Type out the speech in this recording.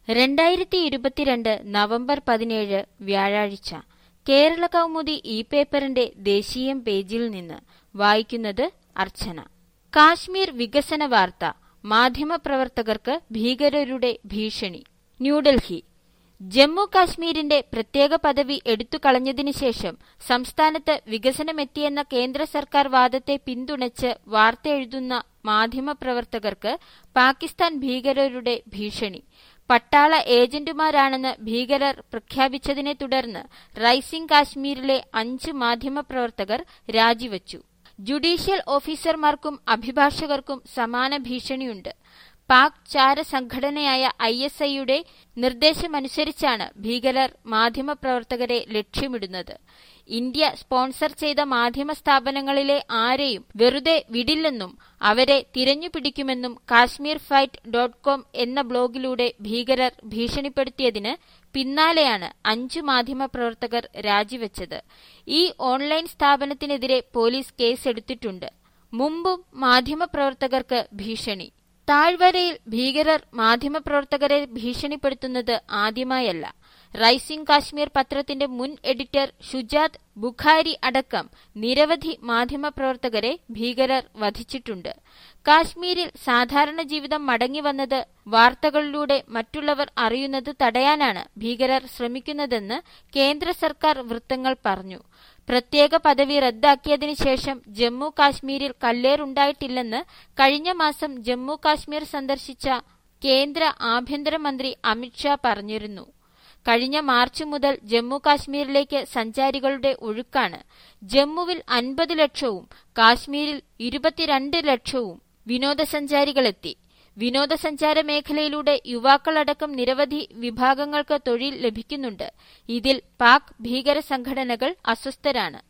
2022 November 17 വ്യാഴാഴ്ച കേരള കൗമുദി പേപ്പറിന്റെ ദേശീയം പേജിൽ നിന്ന് വായിക്കുന്നത് അർച്ചന. കാശ്മീർ വികസന വാർത്ത. മാധ്യമപ്രവർത്തകർക്ക് ഭീകരരുടെ ഭീഷണി. ന്യൂഡൽഹി. ജമ്മു കാശ്മീരിന്റെ പ്രത്യേക പദവി എടുത്തുകളഞ്ഞതിനു ശേഷം സംസ്ഥാനത്ത് വികസനമെത്തിയെന്ന കേന്ദ്ര സർക്കാർ വാദത്തെ പിന്തുണച്ച് വാർത്തയെഴുതുന്ന മാധ്യമപ്രവർത്തകർക്ക് പാകിസ്ഥാൻ ഭീകരരുടെ ഭീഷണി. പട്ടാള ഏജന്റുമാരാണെന്ന് ഭീകരർ പ്രഖ്യാപിച്ചതിനെ തുടർന്ന് റൈസിംഗ് കാശ്മീരിലെ 5 മാധ്യമപ്രവർത്തകർ രാജിവച്ചു. ജുഡീഷ്യൽ ഓഫീസർമാർക്കും അഭിഭാഷകർക്കും സമാന ഭീഷണിയുണ്ട്. പാക് ചാര സംഘടനയായ ISIയുടെ നിർദ്ദേശമനുസരിച്ചാണ് ഭീകരർ മാധ്യമപ്രവർത്തകരെ ലക്ഷ്യമിടുന്നത്. ഇന്ത്യ സ്പോൺസർ ചെയ്ത മാധ്യമ സ്ഥാപനങ്ങളിലെ ആരെയും വെറുതെ വിടില്ലെന്നും അവരെ തിരഞ്ഞുപിടിക്കുമെന്നും kashmirfight.com എന്ന ബ്ലോഗിലൂടെ ഭീകരർ ഭീഷണിപ്പെടുത്തിയതിന് പിന്നാലെയാണ് 5 മാധ്യമപ്രവർത്തകർ രാജിവെച്ചത്. ഈ ഓൺലൈൻ സ്ഥാപനത്തിനെതിരെ പോലീസ് കേസെടുത്തിട്ടുണ്ട്. മുമ്പും മാധ്യമപ്രവർത്തകർക്ക് ഭീഷണി. താഴ്വരയിൽ ഭീകരർ മാധ്യമപ്രവർത്തകരെ ഭീഷണിപ്പെടുത്തുന്നത് ആദ്യമായല്ല. റൈസിംഗ് കാശ്മീർ പത്രത്തിന്റെ മുൻ എഡിറ്റർ ഷുജാത് ബുഖാരി അടക്കം നിരവധി മാധ്യമപ്രവർത്തകരെ ഭീകരർ വധിച്ചിട്ടുണ്ട്. കാശ്മീരിൽ സാധാരണ ജീവിതം മടങ്ങിവന്നത് വാർത്തകളിലൂടെ മറ്റുള്ളവർ അറിയുന്നത് തടയാനാണ് ഭീകരർ ശ്രമിക്കുന്നതെന്ന് കേന്ദ്ര സർക്കാർ വൃത്തങ്ങൾ പറഞ്ഞു. പ്രത്യേക പദവി റദ്ദാക്കിയതിനു ശേഷം ജമ്മു കാശ്മീരിൽ കല്ലേറുണ്ടായിട്ടില്ലെന്ന് കഴിഞ്ഞ മാസം ജമ്മു കാശ്മീർ സന്ദർശിച്ച കേന്ദ്ര ആഭ്യന്തരമന്ത്രി അമിത്ഷാ പറഞ്ഞിരുന്നു. കഴിഞ്ഞ മാർച്ച് മുതൽ ജമ്മു കാശ്മീരിലേക്ക് സഞ്ചാരികളുടെ ഒഴുക്കാണ്. ജമ്മുവിൽ 50 ലക്ഷവും കാശ്മീരിൽ 22 ലക്ഷവും വിനോദസഞ്ചാരികളെത്തി. വിനോദസഞ്ചാര മേഖലയിലൂടെ യുവാക്കളടക്കം നിരവധി വിഭാഗങ്ങൾക്ക് തൊഴിൽ ലഭിക്കുന്നുണ്ട്. ഇതിൽ പാക് ഭീകര സംഘടനകൾ അസ്വസ്ഥരാണ്.